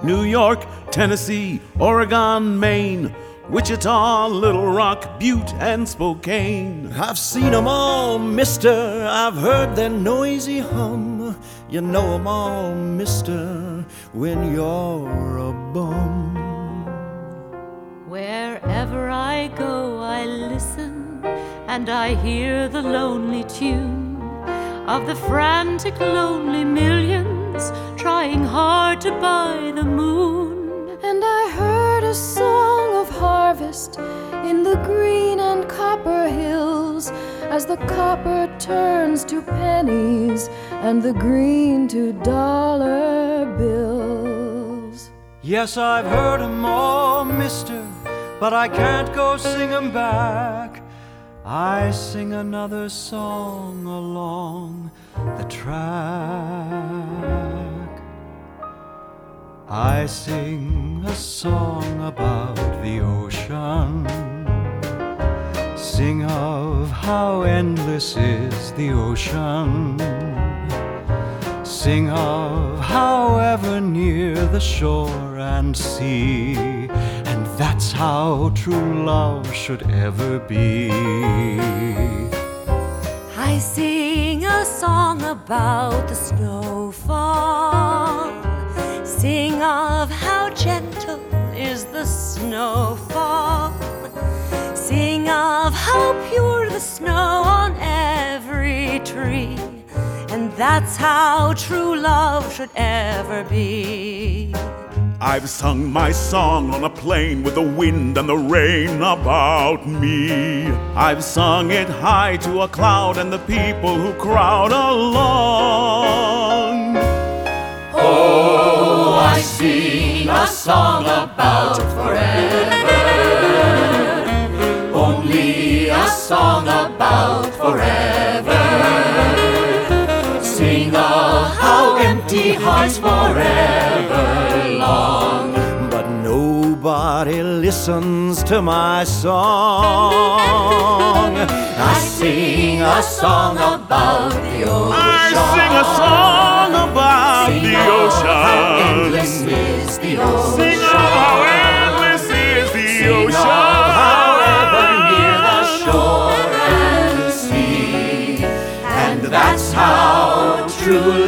New York, Tennessee, Oregon, Maine, Wichita, Little Rock, Butte, and Spokane. I've seen 'em all, mister, I've heard their noisy hum. You know 'em all, mister, when you're a bum. Wherever I go, I listen, and I hear the lonely tune of the frantic, lonely millions trying hard to buy the moon. And I heard a song of harvest in the green and copper hills, as the copper turns to pennies and the green to dollar bills. Yes, I've heard 'em all, mister, but I can't go sing 'em back. I sing another song along the track. I sing a song about the ocean, sing of how endless is the ocean, sing of how ever near the shore and sea, and that's how true love should ever be. I sing a song about the snowfall, sing of how gentle is the snowfall, sing of how pure the snow on every tree, and that's how true love should ever be. I've sung my song on a plane with the wind and the rain about me. I've sung it high to a cloud and the people who crowd along. Oh, I sing a song about forever, only a song about forever. Sing of how empty hearts forever long, but nobody listens to my song. I sing a song about the ocean. I sing a song about the ocean. How endless is the ocean. Sing of how endless is the ocean. Sing of however near the shore and sea, and that's how true